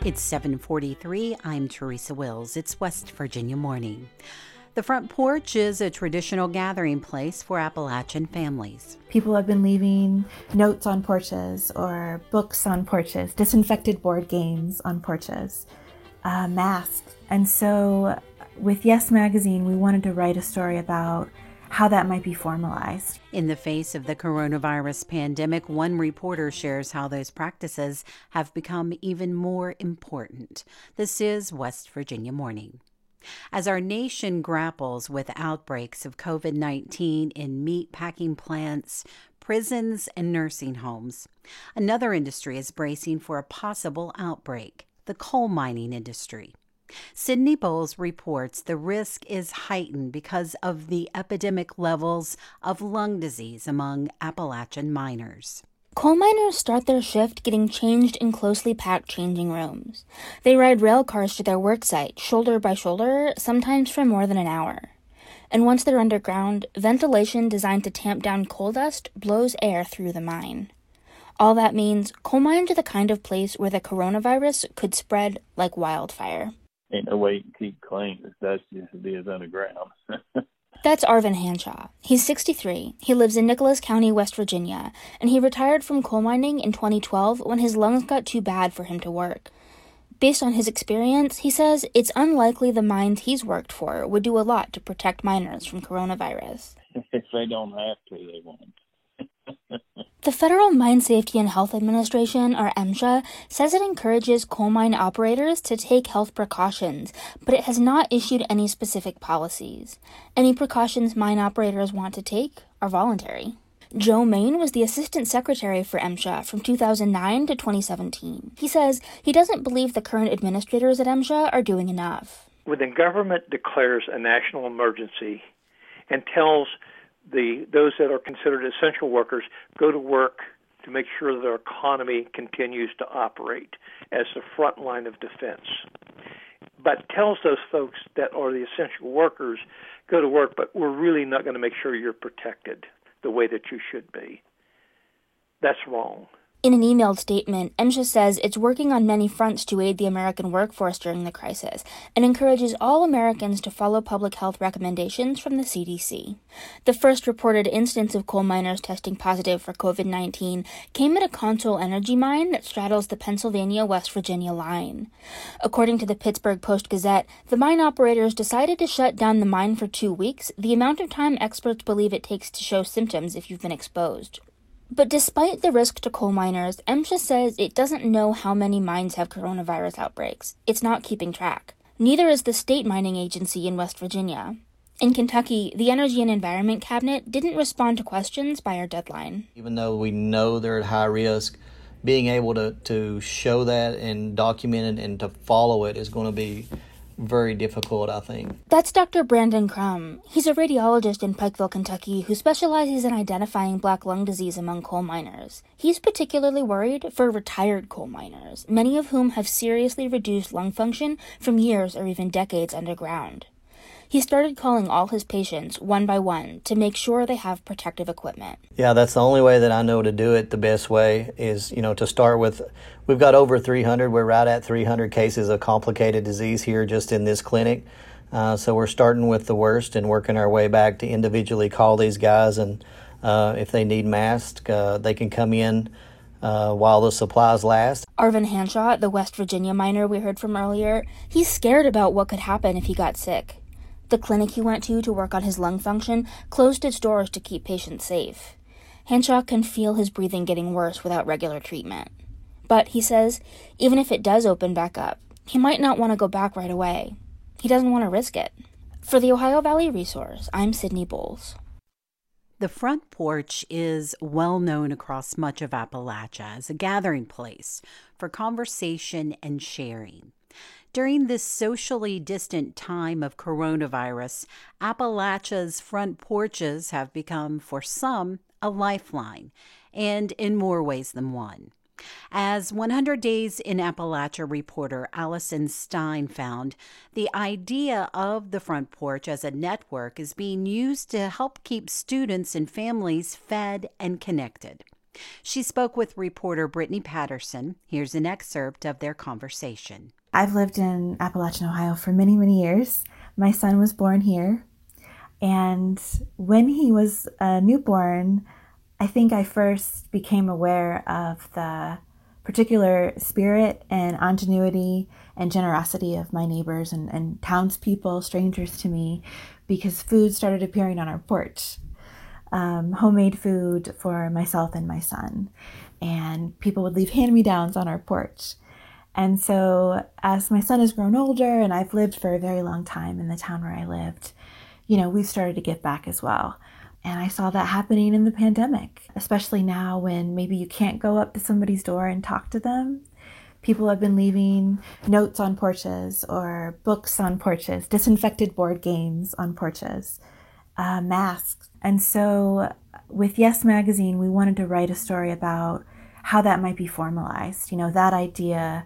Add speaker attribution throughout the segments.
Speaker 1: It's 7:43. I'm Teresa Wills. It's West Virginia Morning. The front porch is a traditional gathering place for Appalachian families.
Speaker 2: People have been leaving notes on porches or books on porches, disinfected board games on porches, masks. And so with Yes Magazine, we wanted to write a story about how that might be formalized.
Speaker 1: In the face of the coronavirus pandemic, one reporter shares how those practices have become even more important. This is West Virginia Morning. As our nation grapples with outbreaks of COVID-19 in meat packing plants, prisons, and nursing homes, another industry is bracing for a possible outbreak: the coal mining industry. Sydney Bowles reports the risk is heightened because of the epidemic levels of lung disease among Appalachian miners.
Speaker 3: Coal miners start their shift getting changed in closely packed changing rooms. They ride rail cars to their work site, shoulder by shoulder, sometimes for more than an hour. And once they're underground, ventilation designed to tamp down coal dust blows air through the mine. All that means coal mines are the kind of place where the coronavirus could spread like wildfire.
Speaker 4: Ain't no way you can keep clean. That's just it is underground.
Speaker 3: That's Arvin Hanshaw. He's 63. He lives in Nicholas County, West Virginia, and he retired from coal mining in 2012 when his lungs got too bad for him to work. Based on his experience, he says it's unlikely the mines he's worked for would do a lot to protect miners from coronavirus.
Speaker 4: If they don't have to, they won't.
Speaker 3: The Federal Mine Safety and Health Administration, or MSHA, says it encourages coal mine operators to take health precautions, but it has not issued any specific policies. Any precautions mine operators want to take are voluntary. Joe Main was the assistant secretary for MSHA from 2009 to 2017. He says he doesn't believe the current administrators at MSHA are doing enough.
Speaker 5: When the government declares a national emergency and tells those that are considered essential workers go to work to make sure their economy continues to operate as the front line of defense, but tells those folks that are the essential workers go to work, but we're really not going to make sure you're protected the way that you should be. That's wrong.
Speaker 3: In an emailed statement, MSHA says it's working on many fronts to aid the American workforce during the crisis and encourages all Americans to follow public health recommendations from the CDC. The first reported instance of coal miners testing positive for COVID-19 came at a Consol Energy mine that straddles the Pennsylvania-West Virginia line. According to the Pittsburgh Post-Gazette, the mine operators decided to shut down the mine for 2 weeks, the amount of time experts believe it takes to show symptoms if you've been exposed. But despite the risk to coal miners, MSHA says it doesn't know how many mines have coronavirus outbreaks. It's not keeping track. Neither is the state mining agency in West Virginia. In Kentucky, the Energy and Environment Cabinet didn't respond to questions by our deadline.
Speaker 6: Even though we know they're at high risk, being able to show that and document it and to follow it is going to be very difficult, I think.
Speaker 3: That's Dr. Brandon Crum. He's a radiologist in Pikeville, Kentucky, who specializes in identifying black lung disease among coal miners. He's particularly worried for retired coal miners, many of whom have seriously reduced lung function from years or even decades underground. He started calling all his patients one by one to make sure they have protective equipment.
Speaker 6: Yeah, that's the only way that I know to do it the best way is, to start with. We've got over 300. We're right at 300 cases of complicated disease here just in this clinic. So we're starting with the worst and working our way back to individually call these guys. And if they need masks, they can come in while the supplies last.
Speaker 3: Arvin Hanshaw, the West Virginia miner we heard from earlier, he's scared about what could happen if he got sick. The clinic he went to work on his lung function closed its doors to keep patients safe. Hanshaw can feel his breathing getting worse without regular treatment. But, he says, even if it does open back up, he might not want to go back right away. He doesn't want to risk it. For the Ohio Valley Resource, I'm Sydney Bowles.
Speaker 1: The front porch is well known across much of Appalachia as a gathering place for conversation and sharing. During this socially distant time of coronavirus, Appalachia's front porches have become, for some, a lifeline, and in more ways than one. As 100 Days in Appalachia reporter Allison Stein found, the idea of the front porch as a network is being used to help keep students and families fed and connected. She spoke with reporter Brittany Patterson. Here's an excerpt of their conversation.
Speaker 2: I've lived in Appalachian, Ohio for many, many years. My son was born here. And when he was a newborn, I think I first became aware of the particular spirit and ingenuity and generosity of my neighbors and townspeople, strangers to me, because food started appearing on our porch. Homemade food for myself and my son. And people would leave hand-me-downs on our porch. And so as my son has grown older and I've lived for a very long time in the town where I lived, we've started to give back as well. And I saw that happening in the pandemic, especially now when maybe you can't go up to somebody's door and talk to them. People have been leaving notes on porches or books on porches, disinfected board games on porches, masks. And so with Yes Magazine, we wanted to write a story about how that might be formalized. That idea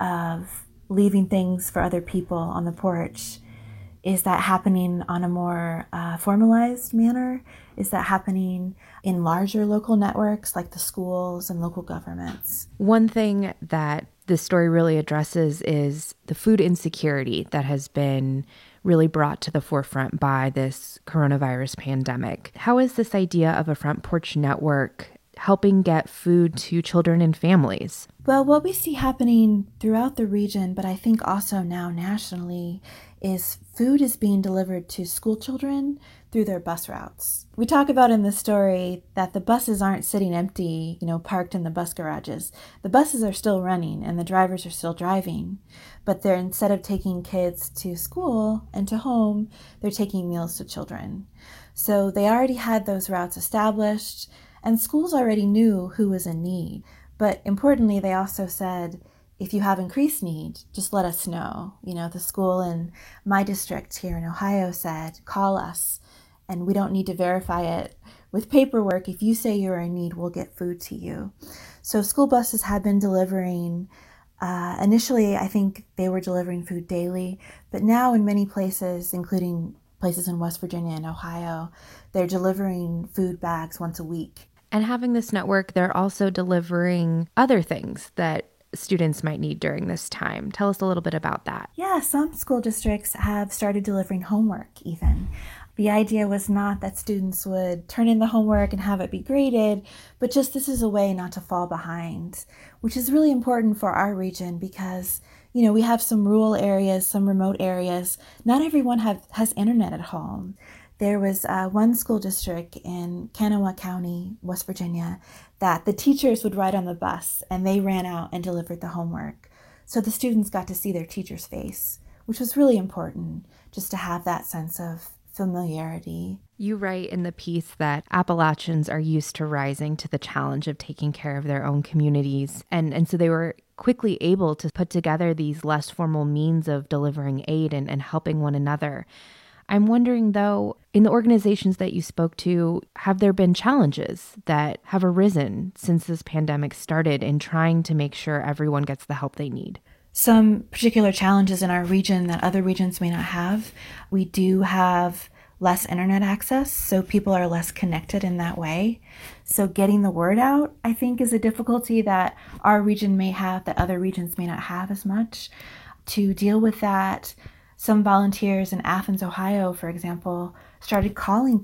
Speaker 2: of leaving things for other people on the porch. Is that happening on a more formalized manner? Is that happening in larger local networks like the schools and local governments?
Speaker 7: One thing that this story really addresses is the food insecurity that has been really brought to the forefront by this coronavirus pandemic. How is this idea of a front porch network helping get food to children and families?
Speaker 2: Well, what we see happening throughout the region, but I think also now nationally, is food is being delivered to school children through their bus routes. We talk about in the story that the buses aren't sitting empty, parked in the bus garages. The buses are still running and the drivers are still driving, but they're, instead of taking kids to school and to home, they're taking meals to children. So they already had those routes established, and schools already knew who was in need. But importantly, they also said, if you have increased need, just let us know. The school in my district here in Ohio said, call us, and we don't need to verify it with paperwork. If you say you're in need, we'll get food to you. So school buses have been delivering. Initially, I think they were delivering food daily, but now in many places, including places in West Virginia and Ohio, they're delivering food bags once a week.
Speaker 7: And having this network, they're also delivering other things that students might need during this time. Tell us a little bit about that.
Speaker 2: Yeah, some school districts have started delivering homework even. The idea was not that students would turn in the homework and have it be graded, but just this is a way not to fall behind, which is really important for our region because, we have some rural areas, some remote areas. Not everyone has internet at home. There was one school district in Kanawha County, West Virginia, that the teachers would ride on the bus and they ran out and delivered the homework. So the students got to see their teacher's face, which was really important, just to have that sense of familiarity.
Speaker 7: You write in the piece that Appalachians are used to rising to the challenge of taking care of their own communities. And so they were quickly able to put together these less formal means of delivering aid and helping one another. I'm wondering, though, in the organizations that you spoke to, have there been challenges that have arisen since this pandemic started in trying to make sure everyone gets the help they need?
Speaker 2: Some particular challenges in our region that other regions may not have. We do have less internet access, so people are less connected in that way. So getting the word out, I think, is a difficulty that our region may have that other regions may not have as much. To deal with that, some volunteers in Athens, Ohio, for example, started calling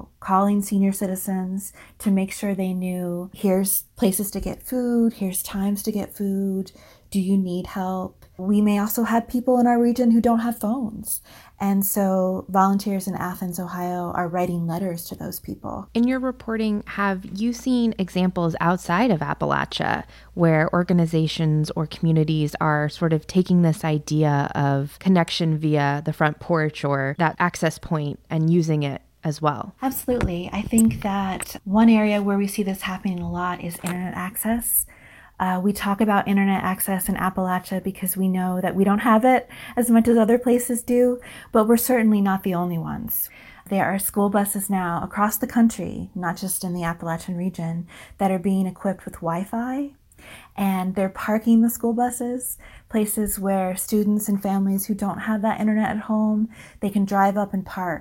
Speaker 2: senior citizens to make sure they knew, here's places to get food, here's times to get food, do you need help? We may also have people in our region who don't have phones. And so volunteers in Athens, Ohio are writing letters to those people.
Speaker 7: In your reporting, have you seen examples outside of Appalachia where organizations or communities are sort of taking this idea of connection via the front porch or that access point and using it as well?
Speaker 2: Absolutely. I think that one area where we see this happening a lot is internet access. We talk about internet access in Appalachia because we know that we don't have it as much as other places do, but we're certainly not the only ones. There are school buses now across the country, not just in the Appalachian region, that are being equipped with Wi-Fi, and they're parking the school buses, places where students and families who don't have that internet at home, they can drive up and park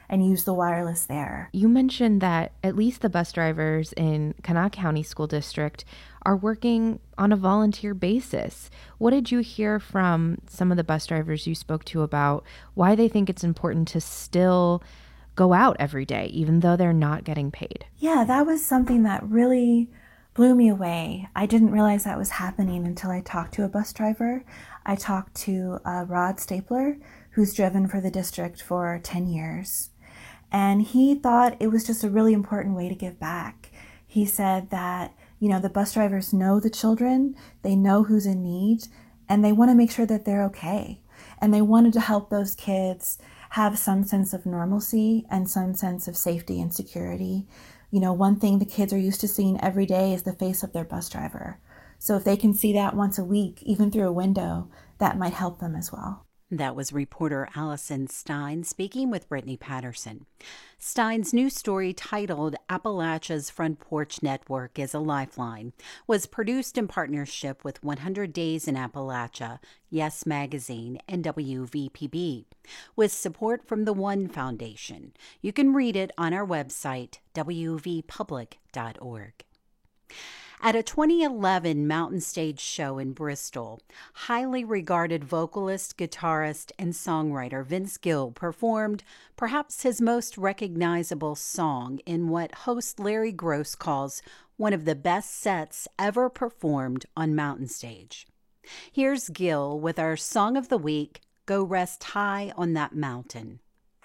Speaker 2: and use the wireless there.
Speaker 7: You mentioned that at least the bus drivers in Kanawha County School District are working on a volunteer basis. What did you hear from some of the bus drivers you spoke to about why they think it's important to still go out every day, even though they're not getting paid?
Speaker 2: Yeah, that was something that really blew me away. I didn't realize that was happening until I talked to a bus driver. I talked to Rod Stapler, who's driven for the district for 10 years. And he thought it was just a really important way to give back. He said that, the bus drivers know the children, they know who's in need, and they want to make sure that they're okay. And they wanted to help those kids have some sense of normalcy and some sense of safety and security. One thing the kids are used to seeing every day is the face of their bus driver. So if they can see that once a week, even through a window, that might help them as well.
Speaker 1: That was reporter Allison Stein speaking with Brittany Patterson. Stein's new story, titled Appalachia's Front Porch Network is a Lifeline, was produced in partnership with 100 Days in Appalachia, Yes Magazine, and WVPB, with support from the One Foundation. You can read it on our website, wvpublic.org. At a 2011 Mountain Stage show in Bristol, highly regarded vocalist, guitarist, and songwriter Vince Gill performed perhaps his most recognizable song in what host Larry Gross calls one of the best sets ever performed on Mountain Stage. Here's Gill with our song of the week, Go Rest High on That Mountain.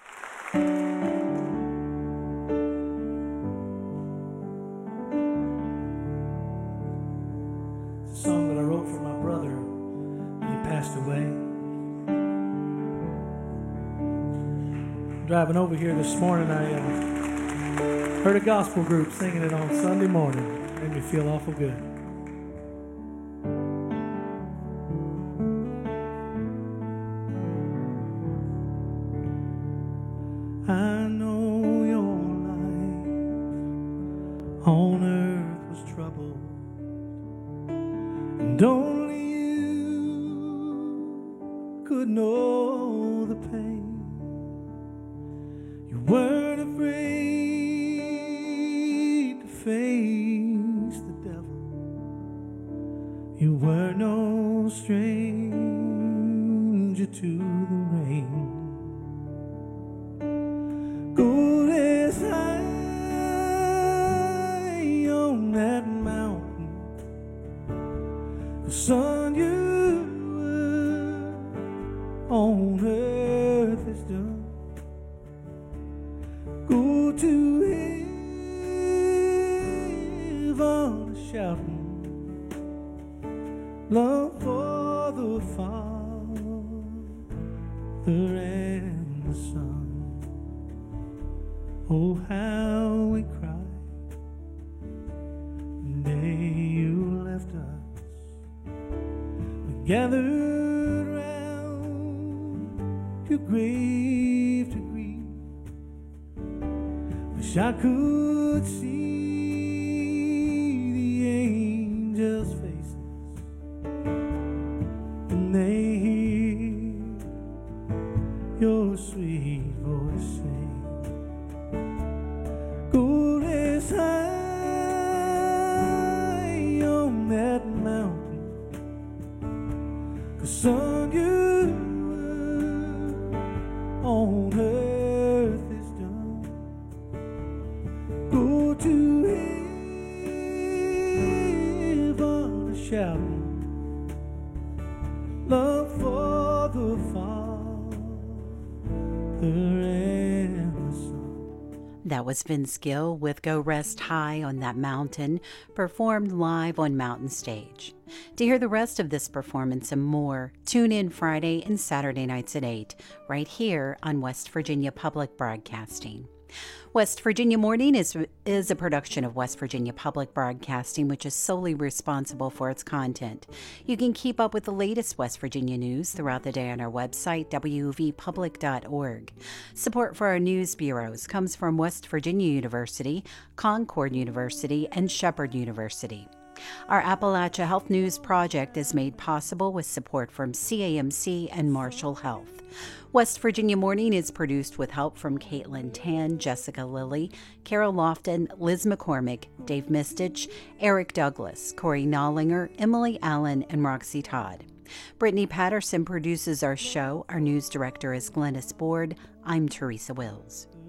Speaker 8: Song that I wrote for my brother when he passed away. Driving over here this morning, I heard a gospel group singing it on Sunday morning. Made me feel awful good. I know your life on earth was troubled, and only you could know the pain. You weren't afraid to face the devil. You were no stranger to the rain. Go as high on that mountain, the sun you on earth is done. Go to heaven shouting, love for the Father and the Son. Oh, how we cried the day you left us. We gathered round your grave to grieve. Wish I could see the angels' faces, and they hear your sweet voice sing. Go as high on that mountain, 'cause son, you on earth is done. Go to heaven shouting, love for the Father and the Son.
Speaker 1: That was Vince Gill with Go Rest High on That Mountain, performed live on Mountain Stage. To hear the rest of this performance and more, tune in Friday and Saturday nights at 8, right here on West Virginia Public Broadcasting. West Virginia Morning is a production of West Virginia Public Broadcasting, which is solely responsible for its content. You can keep up with the latest West Virginia news throughout the day on our website, wvpublic.org. Support for our news bureaus comes from West Virginia University, Concord University, and Shepherd University. Our Appalachia Health News Project is made possible with support from CAMC and Marshall Health. West Virginia Morning is produced with help from Caitlin Tan, Jessica Lilly, Carol Lofton, Liz McCormick, Dave Mistich, Eric Douglas, Corey Nollinger, Emily Allen, and Roxy Todd. Brittany Patterson produces our show. Our news director is Glennis Board. I'm Teresa Wills.